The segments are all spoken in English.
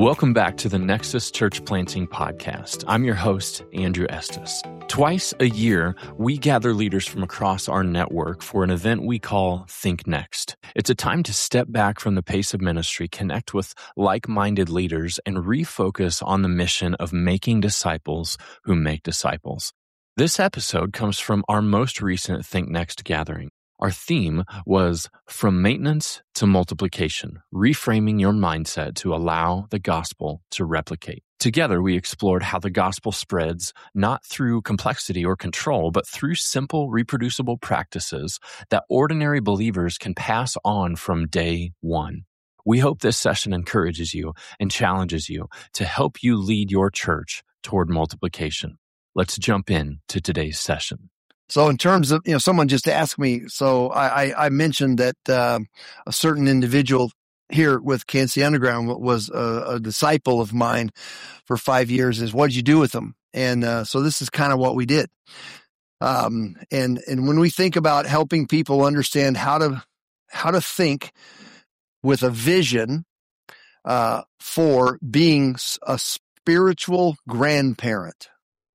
Welcome back to the Nexus Church Planting Podcast. I'm your host, Andrew Estes. Twice a year, we gather leaders from across our network for an event we call Think Next. It's a time to step back from the pace of ministry, connect with like-minded leaders, and refocus on the mission of making disciples who make disciples. This episode comes from our most recent Think Next gathering. Our theme was From Maintenance to Multiplication, reframing your mindset to allow the gospel to replicate. Together, we explored how the gospel spreads not through complexity or control, but through simple, reproducible practices that ordinary believers can pass on from day one. We hope this session encourages you and challenges you to help you lead your church toward multiplication. Let's jump in to today's session. So in terms of, someone just asked me, so I mentioned that a certain individual here with Kansas City Underground was a disciple of mine for 5 years. Is what did you do with them? And so this is kind of what we did. And when we think about helping people understand how to think with a vision for being a spiritual grandparent.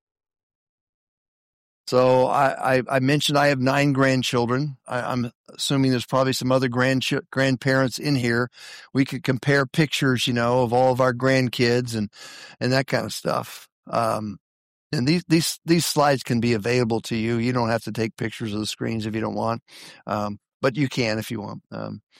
So I mentioned I have 9 grandchildren. I'm assuming there's probably some other grandparents in here. We could compare pictures, of all of our grandkids and that kind of stuff. And these slides can be available to you. You don't have to take pictures of the screens if you don't want, but you can if you want.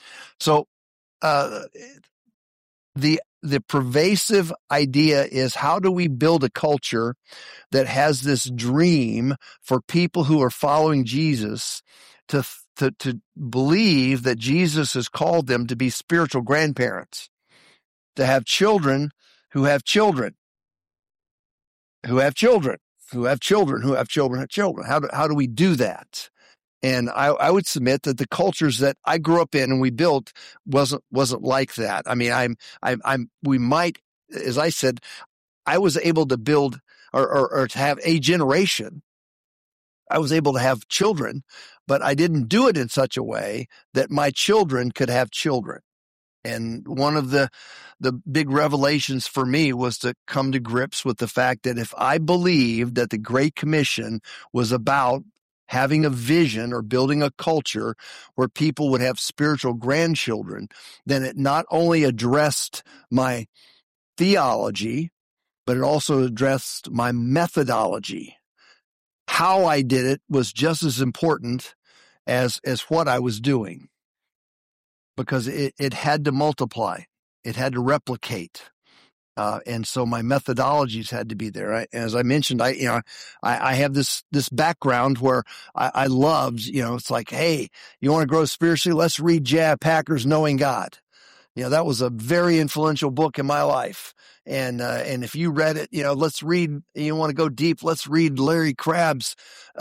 The pervasive idea is, how do we build a culture that has this dream for people who are following Jesus to believe that Jesus has called them to be spiritual grandparents, to have children who have children, who have children, who have children, who have children, have children. How do we do that? And I would submit that the cultures that I grew up in and we built wasn't like that. I mean, we might, as I said, I was able to build or to have a generation. I was able to have children, but I didn't do it in such a way that my children could have children. And one of the big revelations for me was to come to grips with the fact that if I believed that the Great Commission was about having a vision or building a culture where people would have spiritual grandchildren, then it not only addressed my theology, but it also addressed my methodology. How I did it was just as important as what I was doing, because it had to multiply. It had to replicate. And so my methodologies had to be there. As I mentioned, I have this background where I loved, it's like, hey, you want to grow spiritually? Let's read J.I. Packer's Knowing God. That was a very influential book in my life. And if you read it, let's read, you want to go deep, let's read Larry Crabb's,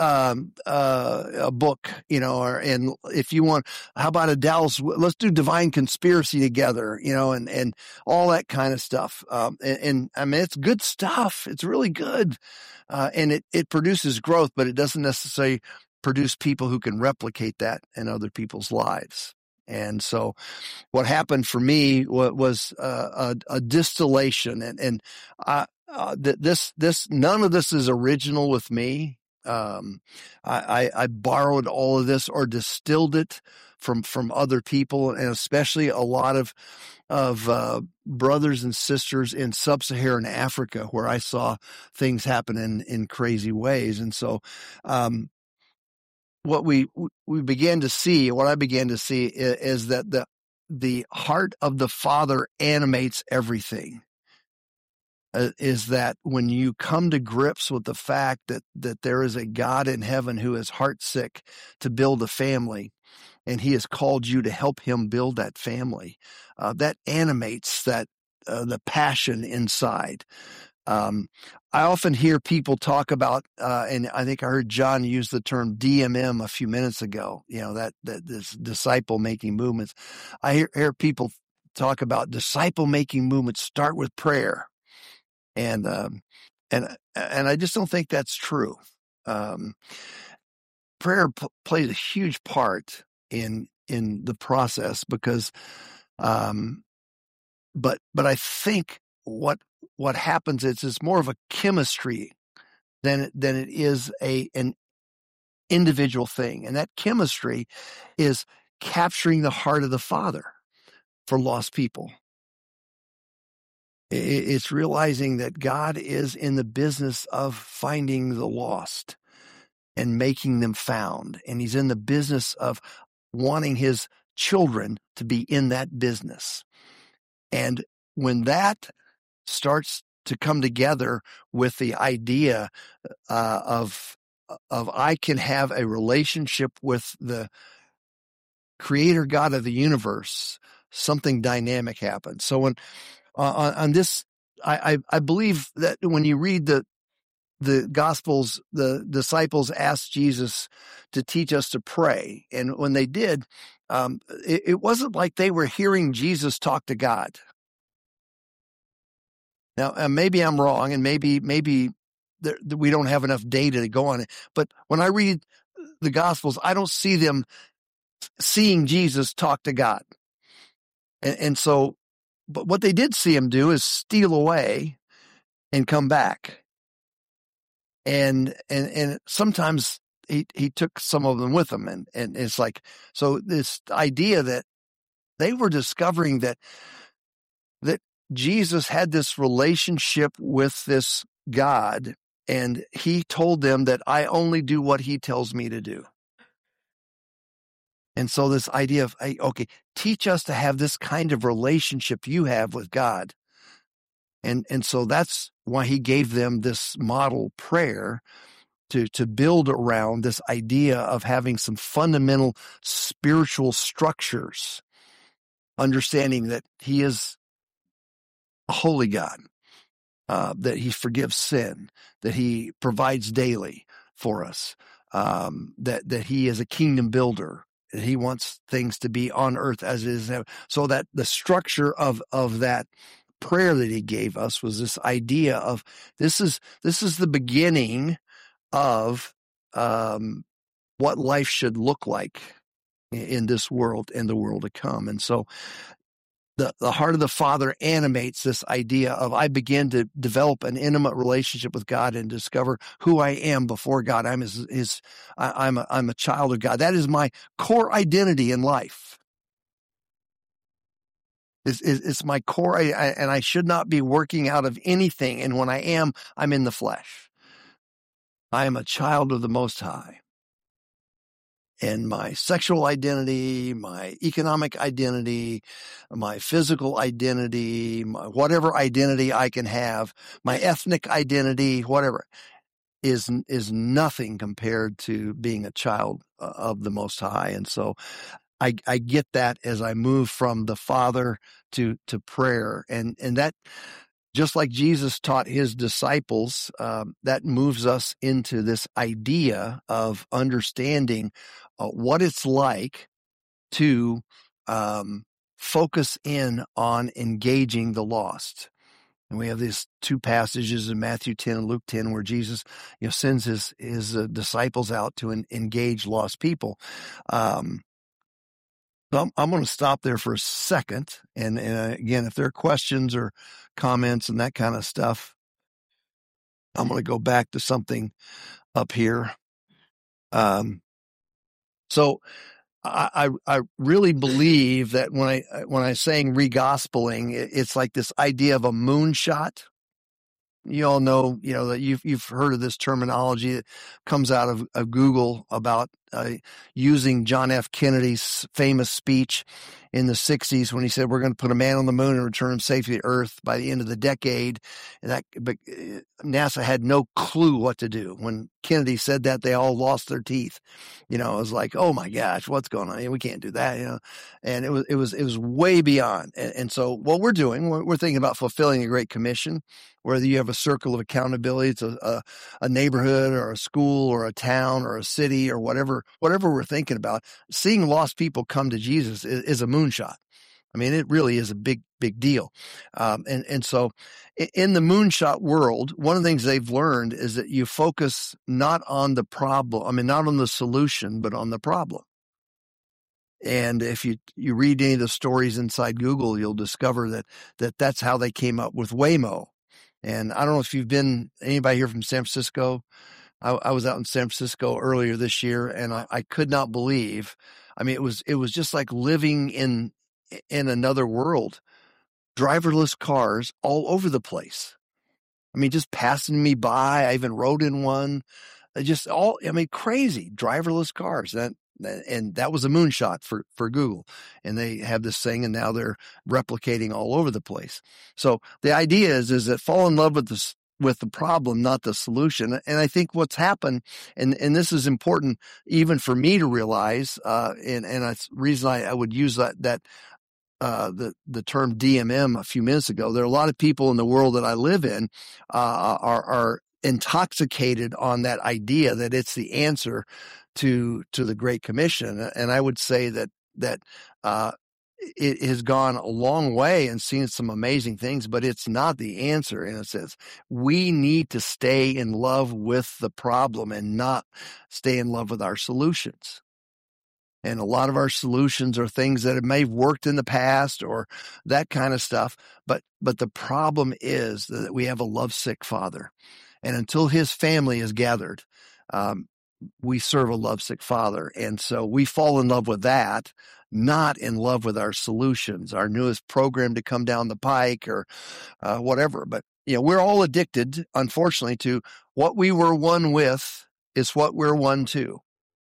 a book, and if you want, how about let's do Divine Conspiracy together, and all that kind of stuff. And I mean, it's good stuff. It's really good. And it produces growth, but it doesn't necessarily produce people who can replicate that in other people's lives. And so what happened for me was a distillation, and this none of this is original with me. I borrowed all of this or distilled it from other people, and especially a lot of brothers and sisters in sub-Saharan Africa, where I saw things happen in crazy ways. And so what I began to see is that the heart of the Father animates everything. Is that when you come to grips with the fact that there is a God in heaven who is heartsick to build a family, and he has called you to help him build that family, that animates the passion inside. I often hear people talk about, and I think I heard John use the term DMM a few minutes ago, that this disciple making movements. I hear people talk about disciple making movements start with prayer. And I just don't think that's true. Prayer plays a huge part in the process because, but I think what happens is it's more of a chemistry than it is an individual thing. And that chemistry is capturing the heart of the Father for lost people. It's realizing that God is in the business of finding the lost and making them found. And he's in the business of wanting his children to be in that business. And when that starts to come together with the idea of I can have a relationship with the creator God of the universe, something dynamic happens. So when on this, I believe that when you read the Gospels, the disciples asked Jesus to teach us to pray. And when they did, it wasn't like they were hearing Jesus talk to God. Now, maybe I'm wrong, and maybe we don't have enough data to go on it. But when I read the Gospels, I don't see them seeing Jesus talk to God. And so, but what they did see him do is steal away and come back. And sometimes he took some of them with him. And it's like, so this idea that they were discovering that Jesus had this relationship with this God, and he told them that I only do what he tells me to do. And so this idea of, okay, teach us to have this kind of relationship you have with God. And so that's why he gave them this model prayer to build around this idea of having some fundamental spiritual structures, understanding that he is a holy God, that he forgives sin, that he provides daily for us, that he is a kingdom builder, that he wants things to be on earth as it is. So that the structure of that prayer that he gave us was this idea of this is the beginning of what life should look like in this world and the world to come. And so the heart of the Father animates this idea of I begin to develop an intimate relationship with God and discover who I am before God. I'm I'm a child of God. That is my core identity in life. It's my core, and I should not be working out of anything. And when I am, I'm in the flesh. I am a child of the Most High. And my sexual identity, my economic identity, my physical identity, whatever identity I can have, my ethnic identity, whatever, is nothing compared to being a child of the Most High. And so I get that as I move from the Father to prayer. And that, just like Jesus taught his disciples, that moves us into this idea of understanding what it's like to focus in on engaging the lost. And we have these two passages in Matthew 10 and Luke 10 where Jesus, sends his disciples out to engage lost people. So I'm going to stop there for a second. And again, if there are questions or comments and that kind of stuff, I'm going to go back to something up here. So I really believe that when I saying re-gospeling, it's like this idea of a moonshot. You all know, that you've heard of this terminology that comes out of Google about using John F. Kennedy's famous speech in the 60s when he said, we're going to put a man on the moon and return him safely to Earth by the end of the decade. But NASA had no clue what to do. When Kennedy said that, they all lost their teeth. It was like, oh my gosh, what's going on? We can't do that, And it was way beyond. And so what we're doing, we're thinking about fulfilling a great commission, whether you have a circle of accountability, it's a neighborhood or a school or a town or a city or whatever we're thinking about. Seeing lost people come to Jesus is a moonshot. I mean, it really is a big, big deal. And so in the moonshot world, one of the things they've learned is that you focus not on the problem. I mean, not on the solution, but on the problem. And if you read any of the stories inside Google, you'll discover that's how they came up with Waymo. And I don't know if you've been, anybody here from San Francisco? I was out in San Francisco earlier this year, and I could not believe. I mean, it was just like living in another world. Driverless cars all over the place. I mean, just passing me by. I even rode in one. Crazy driverless cars. And that was a moonshot for Google. And they have this thing, and now they're replicating all over the place. So the idea is that fall in love with the problem, not the solution. And I think what's happened, and this is important even for me to realize, and that's the reason I would use the term DMM a few minutes ago. There are a lot of people in the world that I live in are intoxicated on that idea that it's the answer to the Great Commission. And I would say that it has gone a long way and seen some amazing things, but it's not the answer. And it says we need to stay in love with the problem and not stay in love with our solutions. And a lot of our solutions are things that may have worked in the past or that kind of stuff. But the problem is that we have a lovesick Father. And until his family is gathered, we serve a lovesick Father. And so we fall in love with that, not in love with our solutions, our newest program to come down the pike or whatever. But, we're all addicted, unfortunately, to what we were one with is what we're one to.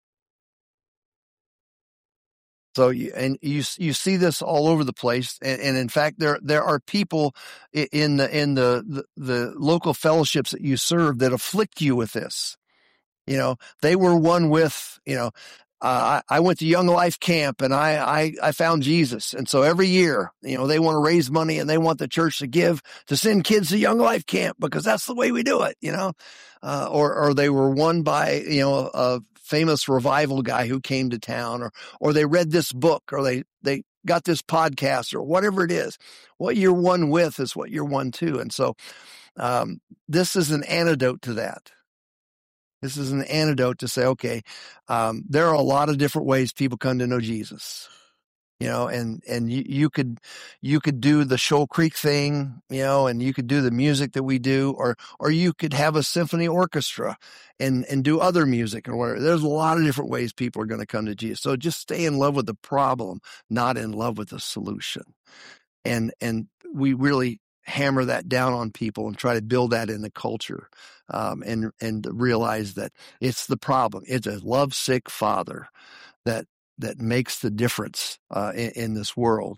So you see this all over the place, and in fact there are people in the local fellowships that you serve that afflict you with this. They were one with. I went to Young Life Camp and I found Jesus, and so every year they want to raise money and they want the church to send kids to Young Life Camp because that's the way we do it. Or they were won by a famous revival guy who came to town, or they read this book, or they got this podcast, or whatever it is. What you're one with is what you're one to. And so this is an antidote to that. This is an antidote to say, okay, there are a lot of different ways people come to know Jesus. And you could do the Shoal Creek thing, and you could do the music that we do, or you could have a symphony orchestra and do other music or whatever. There's a lot of different ways people are going to come to Jesus. So just stay in love with the problem, not in love with the solution. And we really hammer that down on people and try to build that in the culture, and realize that it's the problem. It's a lovesick Father that makes the difference in this world.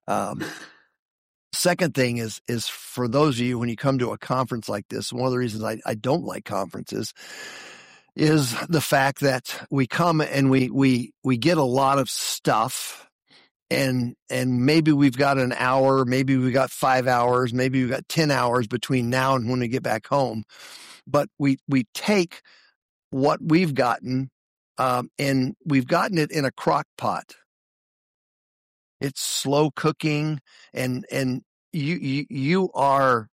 Second thing is for those of you, when you come to a conference like this, one of the reasons I don't like conferences is the fact that we come and we get a lot of stuff, and maybe we've got an hour, maybe we got 5 hours, maybe we got 10 hours between now and when we get back home. But we take what we've gotten, and we've gotten it in a crock pot. It's slow cooking, and you are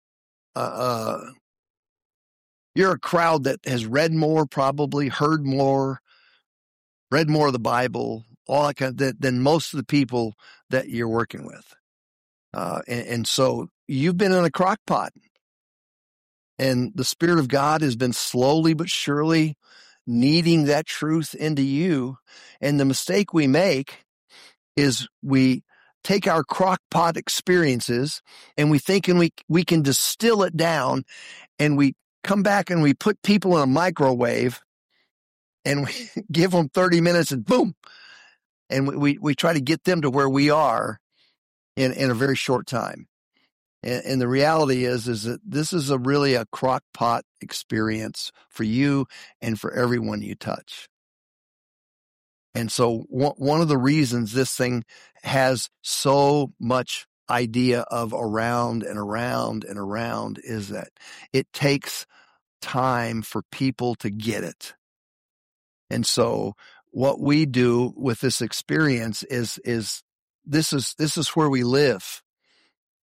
you're a crowd that has read more, probably read more of the Bible, all that kind of, than most of the people that you're working with, and so you've been in a crock pot, and the Spirit of God has been slowly but surely kneading that truth into you. And the mistake we make is we take our crock pot experiences and we think we can distill it down, and we come back and we put people in a microwave and we give them 30 minutes and boom. And we try to get them to where we are in a very short time. And the reality is that this is really a crock pot experience for you and for everyone you touch. And so one of the reasons this thing has so much idea of around and around and around is that it takes time for people to get it. And so what we do with this experience is this is where we live.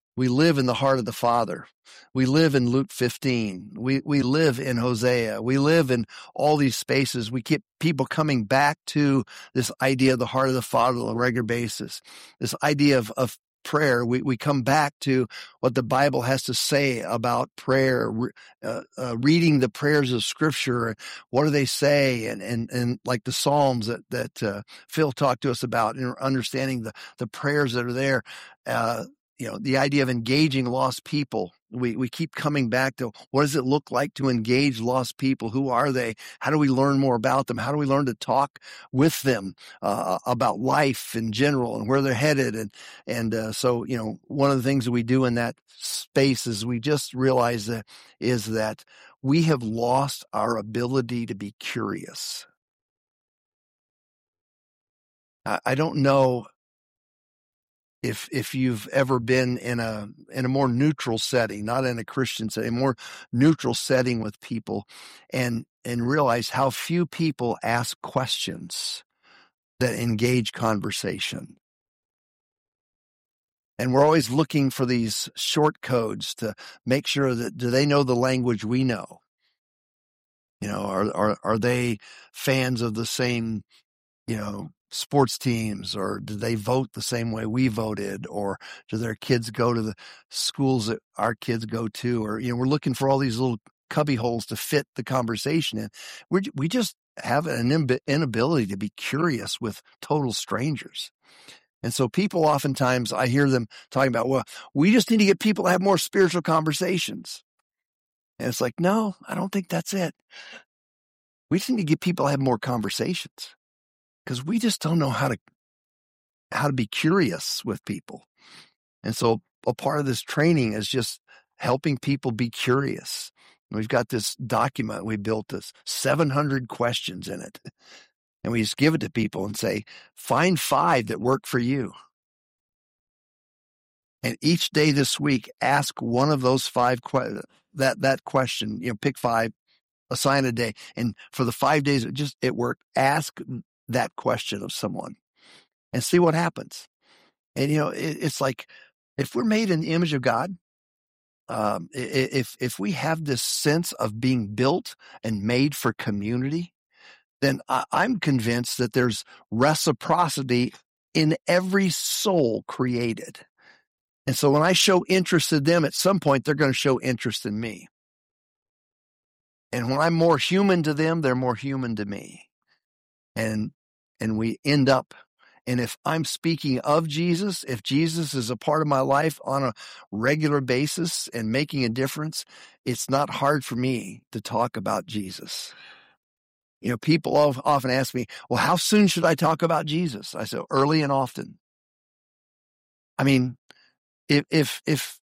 We live in the heart of the Father. We live in Luke 15. We live in Hosea. We live in all these spaces. We keep people coming back to this idea of the heart of the Father on a regular basis. This idea of prayer. We come back to what the Bible has to say about prayer, reading the prayers of Scripture. What do they say? And like the Psalms that Phil talked to us about, and understanding the prayers that are there. The idea of engaging lost people. We keep coming back to what does it look like to engage lost people? Who are they? How do we learn more about them? How do we learn to talk with them about life in general and where they're headed? So one of the things that we do in that space is we just realize that we have lost our ability to be curious. I don't know if you've ever been in a more neutral setting, not in a Christian setting, a more neutral setting with people, and realize how few people ask questions that engage conversation. And we're always looking for these short codes to make sure that, do they know the language we know? Are they fans of the same, sports teams, or do they vote the same way we voted, or do their kids go to the schools that our kids go to? Or, we're looking for all these little cubby holes to fit the conversation in. We just have an inability to be curious with total strangers. And so people oftentimes, I hear them talking about, well, we just need to get people to have more spiritual conversations. And it's like, no, I don't think that's it. We just need to get people to have more conversations, because we just don't know how to be curious with people. And so a part of this training is just helping people be curious. We've got this document we built, this 700 questions in it. And we just give it to people and say, find 5 that work for you. And each day this week, ask one of those 5 that question, pick 5, assign a day. And for the 5 days it worked, ask that question of someone and see what happens. And, it's like, if we're made in the image of God, if we have this sense of being built and made for community, then I'm convinced that there's reciprocity in every soul created. And so when I show interest in them, at some point, they're going to show interest in me. And when I'm more human to them, they're more human to me. And we end up, and if I'm speaking of Jesus, if Jesus is a part of my life on a regular basis and making a difference, it's not hard for me to talk about Jesus. People often ask me, well, how soon should I talk about Jesus? I say, early and often. I mean, if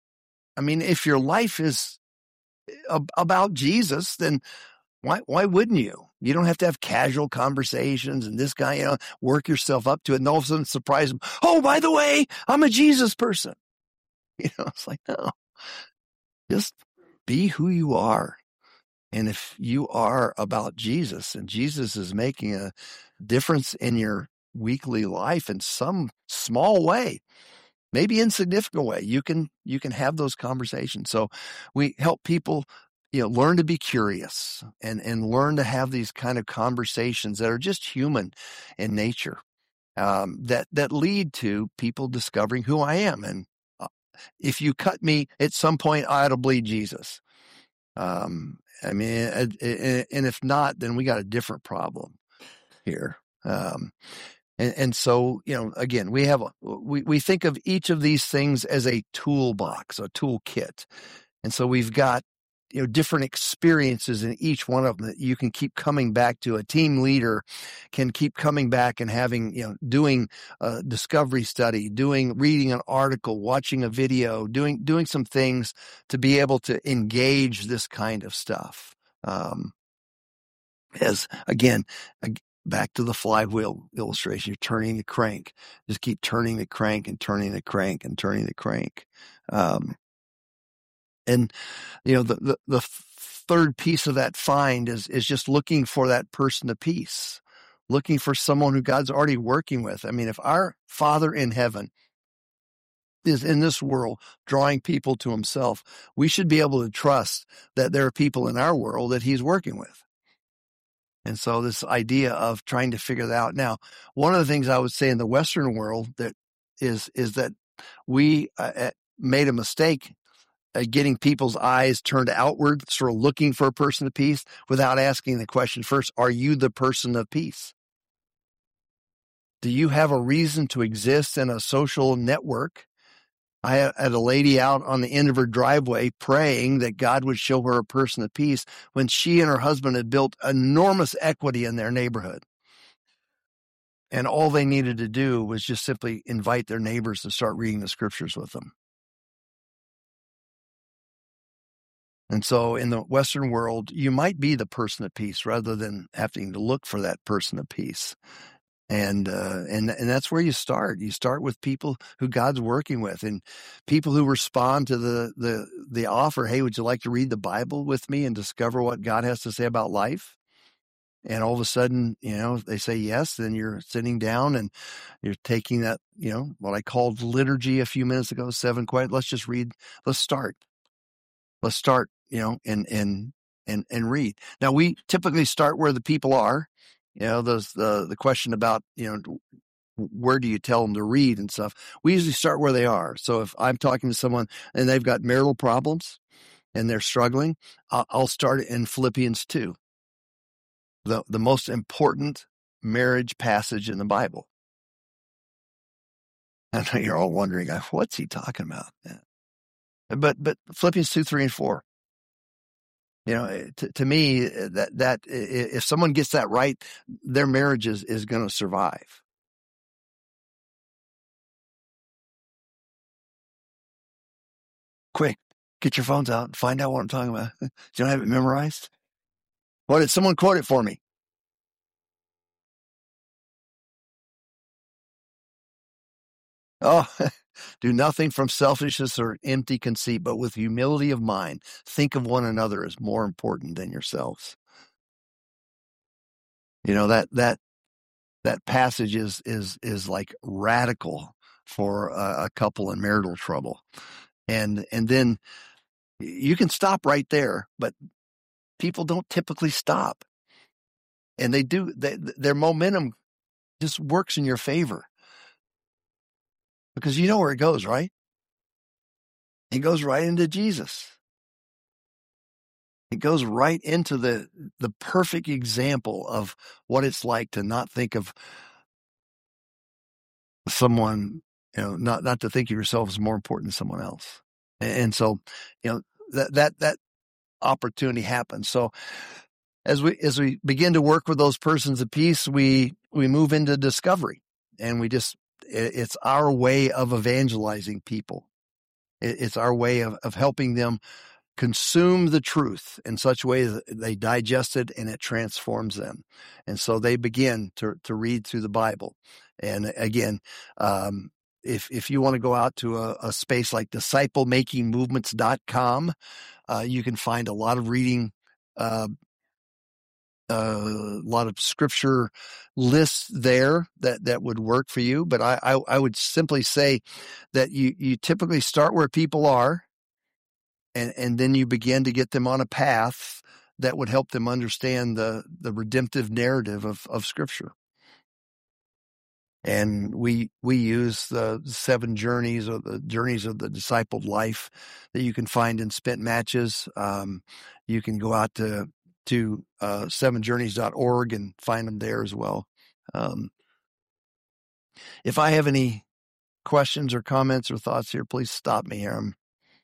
your life is about Jesus, then why wouldn't you? You don't have to have casual conversations and this guy, work yourself up to it and all of a sudden surprise him. Oh, by the way, I'm a Jesus person. It's like, no, just be who you are. And if you are about Jesus and Jesus is making a difference in your weekly life in some small way, maybe insignificant way, you can have those conversations. So we help people, learn to be curious and learn to have these kind of conversations that are just human in nature, that lead to people discovering who I am. And if you cut me at some point, I ought to bleed Jesus. And if not, then we got a different problem here. And so, again, we think of each of these things as a toolbox, a toolkit. And so we've got, different experiences in each one of them that you can keep coming back to. A team leader can keep coming back and having, doing a discovery study, reading an article, watching a video, doing some things to be able to engage this kind of stuff. As again, back to the flywheel illustration, you're turning the crank, just keep turning the crank and turning the crank and turning the crank. And, the third piece of that find is just looking for that person of peace, looking for someone who God's already working with. I mean, if our Father in heaven is in this world drawing people to himself, we should be able to trust that there are people in our world that he's working with. And so this idea of trying to figure that out. Now, one of the things I would say in the Western world that is that we made a mistake getting people's eyes turned outward, sort of looking for a person of peace without asking the question first, are you the person of peace? Do you have a reason to exist in a social network? I had a lady out on the end of her driveway praying that God would show her a person of peace when she and her husband had built enormous equity in their neighborhood. And all they needed to do was just simply invite their neighbors to start reading the scriptures with them. And so in the Western world, you might be the person of peace rather than having to look for that person of peace. And that's where you start. You start with people who God's working with and people who respond to the offer. Hey, would you like to read the Bible with me and discover what God has to say about life? And all of a sudden, they say yes. Then you're sitting down and you're taking that, what I called liturgy a few minutes ago, 7 quiet. Let's just read. Let's start, and read. Now we typically start where the people are. The question about, where do you tell them to read and stuff? We usually start where they are. So if I'm talking to someone and they've got marital problems and they're struggling, I'll start in Philippians 2, the most important marriage passage in the Bible. I know you're all wondering, what's he talking about? Yeah. But Philippians 2, 3, and 4. To me, that if someone gets that right, their marriage is going to survive. Quick, get your phones out and find out what I'm talking about. You don't have it memorized? What did someone quote it for me? Oh, do nothing from selfishness or empty conceit, but with humility of mind, think of one another as more important than yourselves. That passage is like radical for a couple in marital trouble. And then you can stop right there, but people don't typically stop. And they do, their momentum just works in your favor. Because you know where it goes, right? It goes right into Jesus. It goes right into the perfect example of what it's like to not think of someone, not to think of yourself as more important than someone else. And so, that opportunity happens. So as we begin to work with those persons of peace, we move into discovery, and it's our way of evangelizing people. It's our way of helping them consume the truth in such a way that they digest it and it transforms them. And so they begin to read through the Bible. And again, if you want to go out to a space like disciplemakingmovements.com, you can find a lot of reading, a lot of scripture lists there that would work for you. But I would simply say that you typically start where people are, and then you begin to get them on a path that would help them understand the redemptive narrative of Scripture. And we use the 7 journeys, or the journeys of the discipled life, that you can find in Spent Matches. You can go out to 7journeys.org and find them there as well. If I have any questions or comments or thoughts here, please stop me here. I'm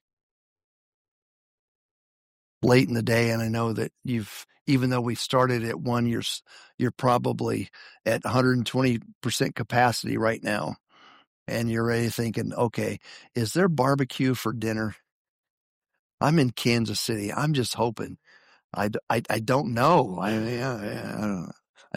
late in the day, and I know that even though we started at 1, you're probably at 120% capacity right now, and you're already thinking, okay, is there barbecue for dinner? I'm in Kansas City. I'm just hoping. I don't know. I don't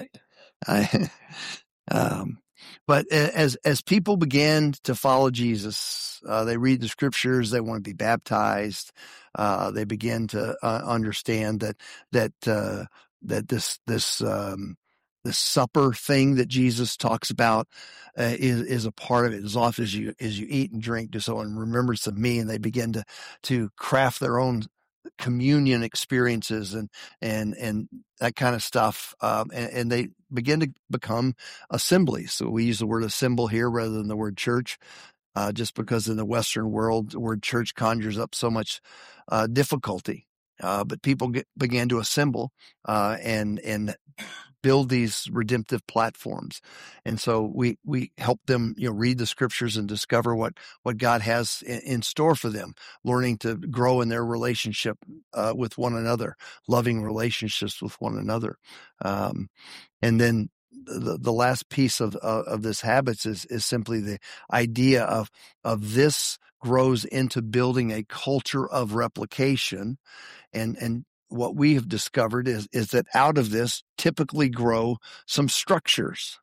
know. But as people begin to follow Jesus, they read the scriptures, they want to be baptized. They begin to understand that this supper thing that Jesus talks about is a part of it. As often as you eat and drink, do so in remembrance of me. And they begin to craft their own communion experiences and that kind of stuff. And they begin to become assemblies. So we use the word assemble here rather than the word church, just because in the Western world, the word church conjures up so much difficulty. But people began to assemble and build these redemptive platforms. And so we help them, read the scriptures and discover what God has in store for them, learning to grow in their relationship with one another, loving relationships with one another. And then the last piece of this habits is simply the idea of this grows into building a culture of replication. And what we have discovered is that out of this typically grow some structures,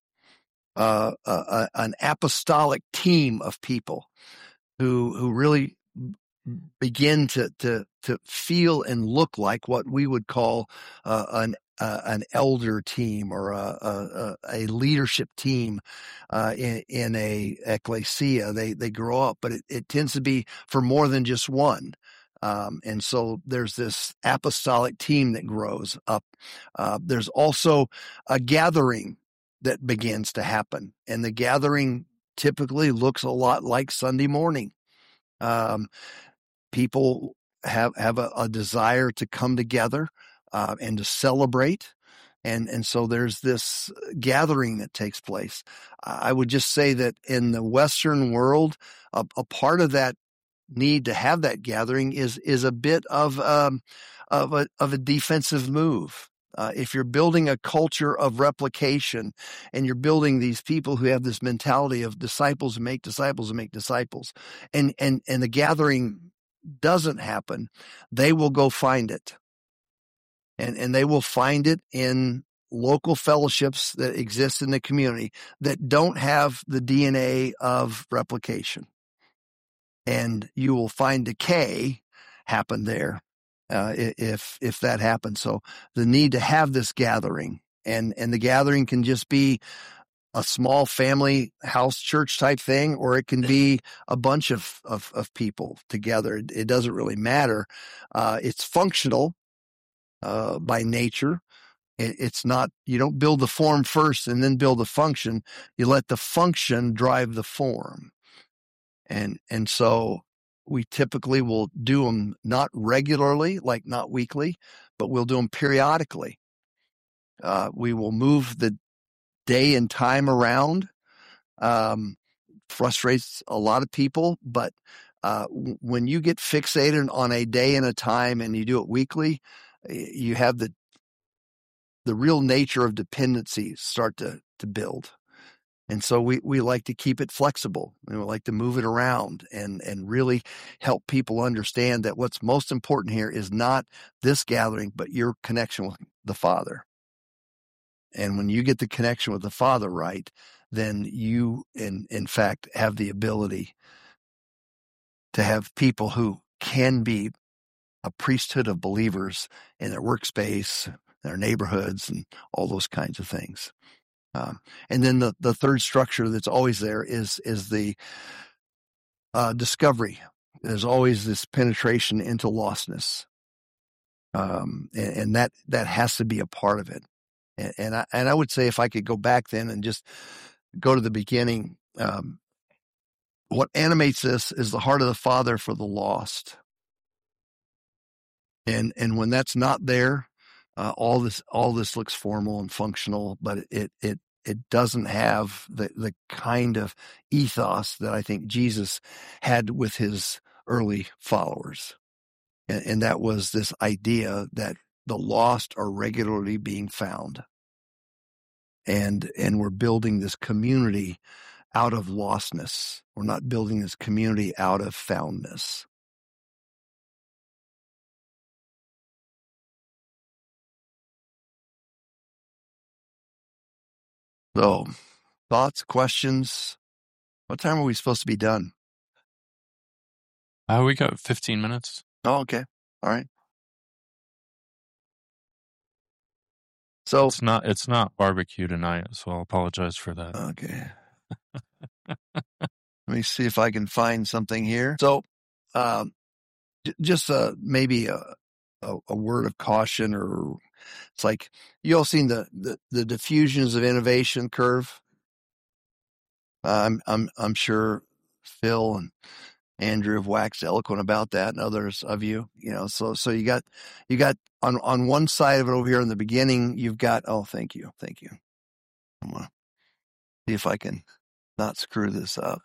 an apostolic team of people who really begin to feel and look like what we would call an elder team or a leadership team in a ecclesia. They grow up, but it tends to be for more than just one. And so there's this apostolic team that grows up. There's also a gathering that begins to happen. And the gathering typically looks a lot like Sunday morning. People have a desire to come together and to celebrate. And so there's this gathering that takes place. I would just say that in the Western world, a part of that need to have that gathering is a bit of a defensive move. If you're building a culture of replication and you're building these people who have this mentality of disciples and make disciples and make disciples, and the gathering doesn't happen, they will go find it. And they will find it in local fellowships that exist in the community that don't have the DNA of replication. And you will find decay happen there if that happens. So the need to have this gathering, and the gathering can just be a small family house church type thing, or it can be a bunch of people together. It doesn't really matter. It's functional by nature. It's not, you don't build the form first and then build the function. You let the function drive the form. And so we typically will do them not regularly, like not weekly, but we'll do them periodically. We will move the day and time around. Frustrates a lot of people, but when you get fixated on a day and a time and you do it weekly, you have the real nature of dependency start to build. And so we like to keep it flexible, and we like to move it around and really help people understand that what's most important here is not this gathering, but your connection with the Father. And when you get the connection with the Father right, then you, in fact, have the ability to have people who can be a priesthood of believers in their workspace, their neighborhoods, and all those kinds of things. And then the third structure that's always there is the discovery. There's always this penetration into lostness, and that has to be a part of it. And I would say, if I could go back then and just go to the beginning, what animates this is the heart of the Father for the lost. And when that's not there, all this looks formal and functional, but it doesn't have the kind of ethos that I think Jesus had with his early followers. And that was this idea that the lost are regularly being found. And we're building this community out of lostness. We're not building this community out of foundness. So, thoughts, questions? What time are we supposed to be done? We got 15 minutes. Oh, okay. All right. So It's not barbecue tonight, so I'll apologize for that. okay. Let me see if I can find something here. So, just maybe a word of caution, or it's like you all seen the diffusions of innovation curve. I'm sure Phil and Andrew have waxed eloquent about that, and others of you, so you got on one side of it over here in the beginning, you've got, thank you. I'm gonna see if I can not screw this up.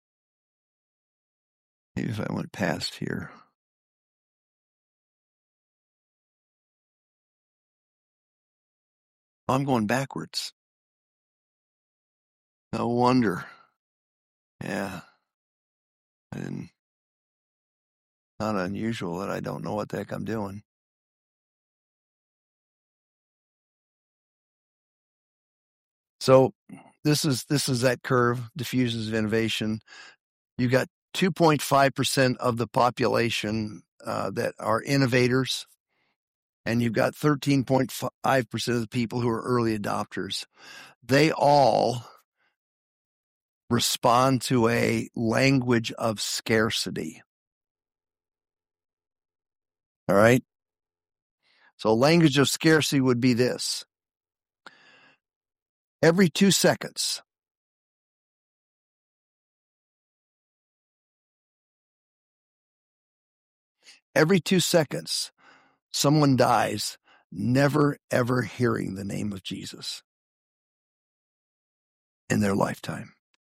Maybe if I went past here. I'm going backwards. No wonder. Yeah. Not unusual that I don't know what the heck I'm doing. So this is that curve, diffusions of innovation. You got 2.5% of the population that are innovators, and you've got 13.5% of the people who are early adopters. They all respond to a language of scarcity. All right? So language of scarcity would be this. Every 2 seconds, someone dies, never, ever hearing the name of Jesus in their lifetime.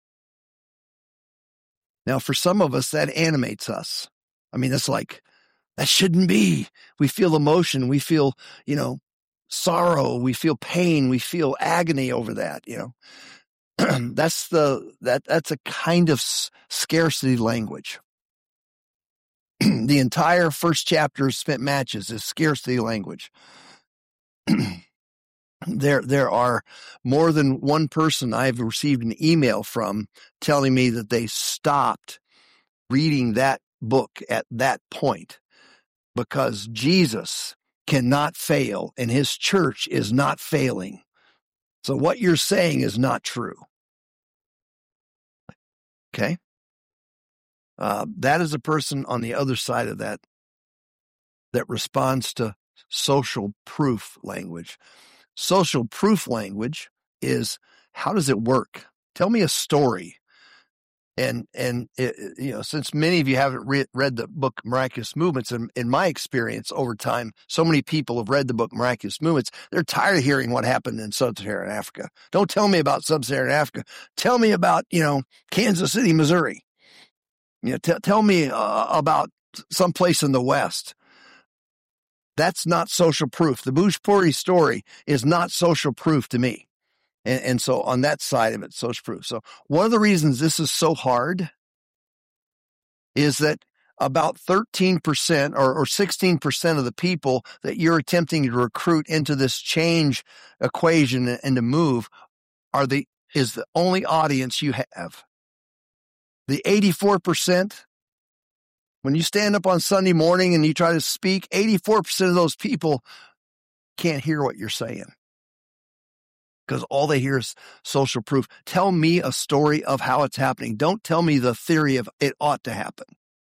Now, for some of us, that animates us. I mean, it's like, that shouldn't be. We feel emotion. We feel, sorrow. We feel pain. We feel agony over that, That's a kind of scarcity language. The entire first chapter of Spent Matches is scarcity language. There are more than one person I've received an email from telling me that they stopped reading that book at that point because Jesus cannot fail and his church is not failing. So what you're saying is not true. Okay? That is a person on the other side of that responds to social proof language. Social proof language is, how does it work? Tell me a story. And since many of you haven't read the book Miraculous Movements, and in my experience over time, so many people have read the book Miraculous Movements, they're tired of hearing what happened in Sub-Saharan Africa. Don't tell me about Sub-Saharan Africa. Tell me about, Kansas City, Missouri. Tell me about someplace in the West. That's not social proof. The Bhojpuri story is not social proof to me. And so on that side of it, social proof. So one of the reasons this is so hard is that about 13% or 16% of the people that you're attempting to recruit into this change equation and to move is the only audience you have. The 84%, when you stand up on Sunday morning and you try to speak, 84% of those people can't hear what you're saying because all they hear is social proof. Tell me a story of how it's happening. Don't tell me the theory of it ought to happen.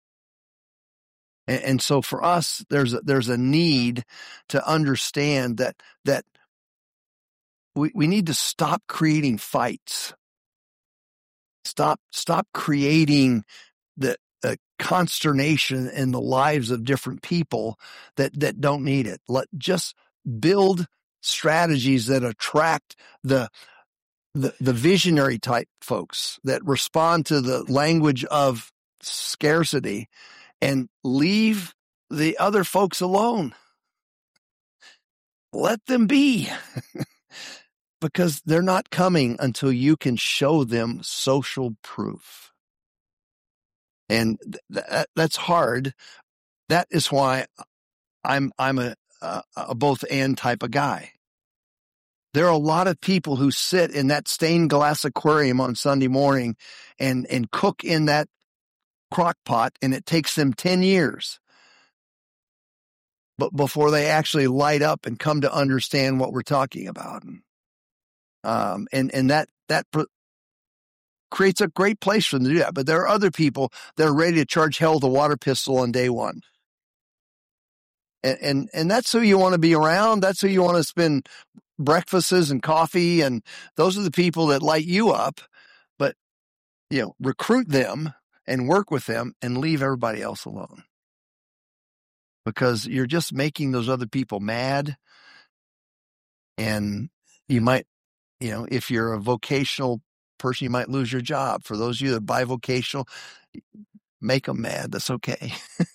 And so for us, there's a need to understand that we need to stop creating fights. Stop creating the consternation in the lives of different people that don't need it. Just build strategies that attract the visionary type folks that respond to the language of scarcity and leave the other folks alone. Let them be. Because they're not coming until you can show them social proof. And that's hard. That is why I'm a both and type of guy. There are a lot of people who sit in that stained glass aquarium on Sunday morning and cook in that crock pot, and it takes them 10 years. but before they actually light up and come to understand what we're talking about. And that creates a great place for them to do that. But there are other people that are ready to charge hell with a water pistol on day one. And that's who you want to be around. That's who you want to spend breakfasts and coffee. And those are the people that light you up, but, recruit them and work with them and leave everybody else alone, because you're just making those other people mad. And you might, if you're a vocational person, you might lose your job. For those of you that are bivocational, make them mad. That's okay.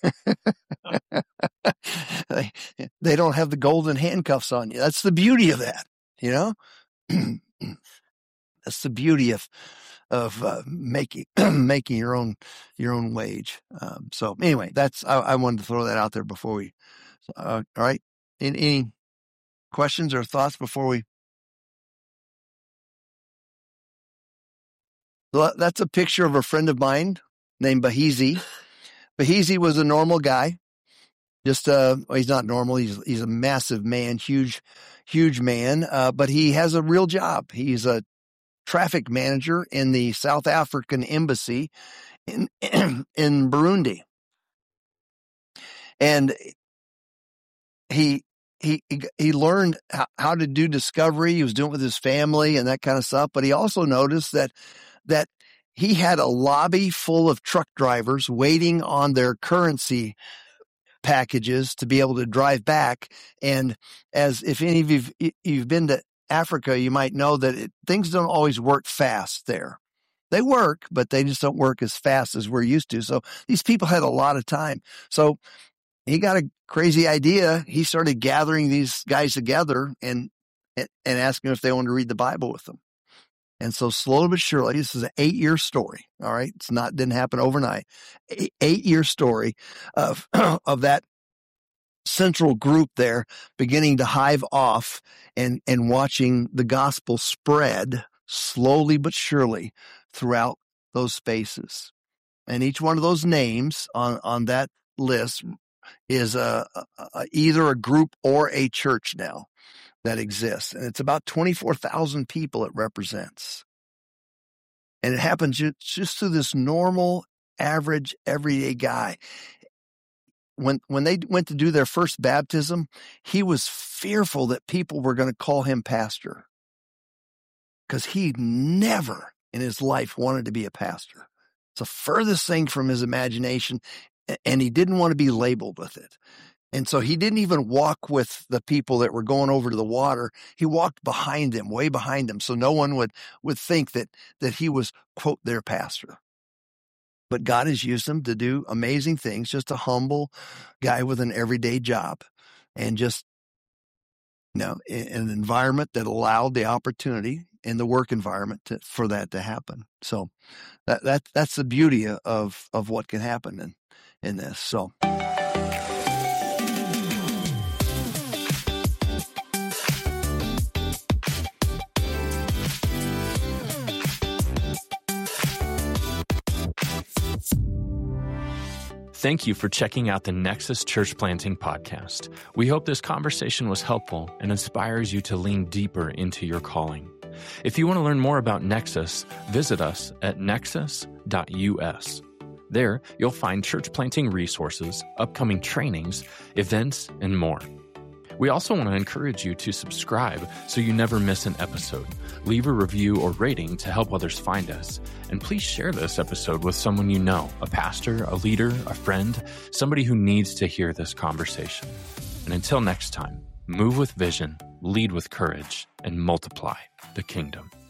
They don't have the golden handcuffs on you. That's the beauty of that, That's the beauty of making your own wage. So anyway, I wanted to throw that out there before we. All right. Any questions or thoughts before we? That's a picture of a friend of mine named Bahizi. Bahizi was a normal guy. Just, he's not normal. He's a massive man, huge man. But he has a real job. He's a traffic manager in the South African embassy in Burundi. And he learned how to do discovery. He was doing it with his family and that kind of stuff. But he also noticed that he had a lobby full of truck drivers waiting on their currency packages to be able to drive back. And as if any of you've been to Africa, you might know that things don't always work fast there. They work, but they just don't work as fast as we're used to. So these people had a lot of time. So he got a crazy idea. He started gathering these guys together and asking if they wanted to read the Bible with them. And so slowly but surely, this is an 8-year story. All right. Didn't happen overnight. 8-year story of that central group there beginning to hive off and watching the gospel spread slowly but surely throughout those spaces. And each one of those names on that list is either a group or a church now that exists. And it's about 24,000 people it represents. And it happens just through this normal, average, everyday guy. When they went to do their first baptism, he was fearful that people were going to call him pastor, because he never in his life wanted to be a pastor. It's the furthest thing from his imagination, and he didn't want to be labeled with it. And so he didn't even walk with the people that were going over to the water. He walked behind them, way behind them, so no one would think that he was, quote, their pastor. But God has used him to do amazing things, just a humble guy with an everyday job, and just, an environment that allowed the opportunity in the work environment for that to happen. So that's the beauty of what can happen in this. So. Thank you for checking out the Nexus Church Planting Podcast. We hope this conversation was helpful and inspires you to lean deeper into your calling. If you want to learn more about Nexus, visit us at nexus.us. There, you'll find church planting resources, upcoming trainings, events, and more. We also want to encourage you to subscribe so you never miss an episode. Leave a review or rating to help others find us. And please share this episode with someone you know, a pastor, a leader, a friend, somebody who needs to hear this conversation. And until next time, move with vision, lead with courage, and multiply the kingdom.